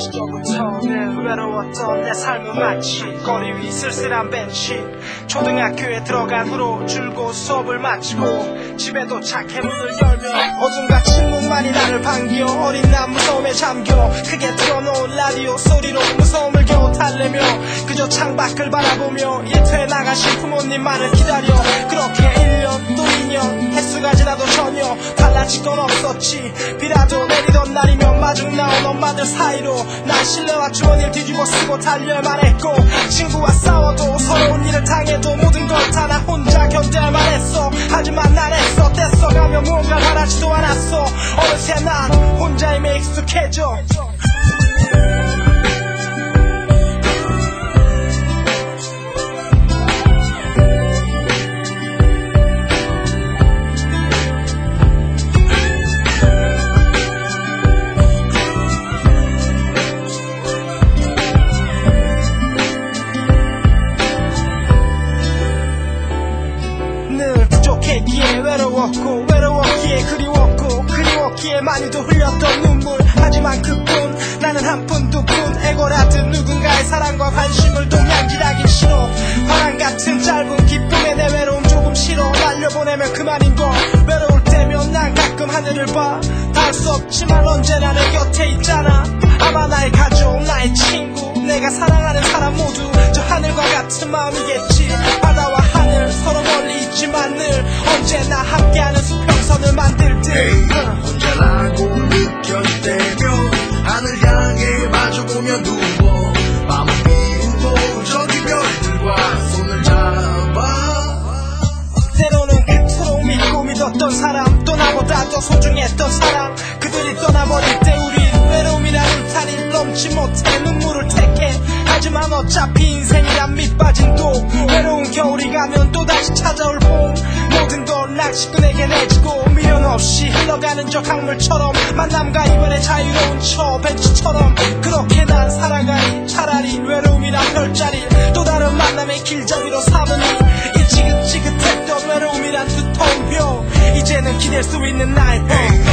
시절부터는 외로웠던 내 삶은 마치 거리 위 쓸쓸한 벤치. 초등학교에 들어간 후로 줄곧 수업을 마치고 집에 도착해 문을 열면 어둠과 침묵만이 나를 반겨. 어린 난 무서움에 잠겨 크게 틀어놓은 라디오 소리로 무서움을 겨우 달래며 그저 창밖을 바라보며 일터에 나가신 부모님만을 기다려. 그렇게 1년 또 2년 횟수가 지나도 전혀 달라질 건 없었지. 비라도 내리던 날이면 마중 나온 엄마들 사이로 난 신뢰와 주머니를 뒤집어 쓰고 달려야만 했고, 친구와 싸워도 서러운 일을 당해도 모든 걸 다 나 혼자 견뎌야만 했어. 하지만 난 애써 떼써가며 무언가 바라지도 않았어. 어느새 난 혼자임에 익숙해져. 부족했기에 외로웠고 외로웠기에 그리웠고 그리웠기에 많이도 흘렸던 눈물. 하지만 그뿐 나는 한 푼 두 푼 애고라든 누군가의 사랑과 관심을 동양지라긴 싫어. 바람 같은 짧은 기쁨에 내 외로움 조금 싫어. 날려보내면 그만인걸. 외로울 때면 난 가끔 하늘을 봐. 닿을 수 없지만 언제나 내 곁에 있잖아. 아마 나의 가족 나의 친구 내가 사랑하는 사람 모두 저 하늘과 같은 마음이겠지. 바다와 하늘 서로 멀리 있지만 늘 언제나 함께하는 수평선을 만들 듯. 혼자라고 느껴질 때면 하늘 향해 마주보며 누워 마음을 비우고 저기 별들과 손을 잡아. 때로는 그토록 믿고 믿었던 사람 또 나보다 더 소중했던 사람 그들이 떠나버릴 때 우린 외로움이란 울타리를 넘지 못해 눈물을 택해. 하지만 어차피 인생이란 밑빠진 독. 외로운 겨울이 가면 또다시 찾아올 봄. 모든 건 낚시꾼에게 내지고 미련 없이 흘러가는 저 강물처럼 만남과 이별의 자유로운 저 벤치처럼 그렇게 난 살아가니 차라리 외로움이란 별자리를 또 다른 만남의 길잡이로 삼으니 이 지긋지긋했던 외로움이란 두터운 벽 이제는 기댈 수 있는 나의 법.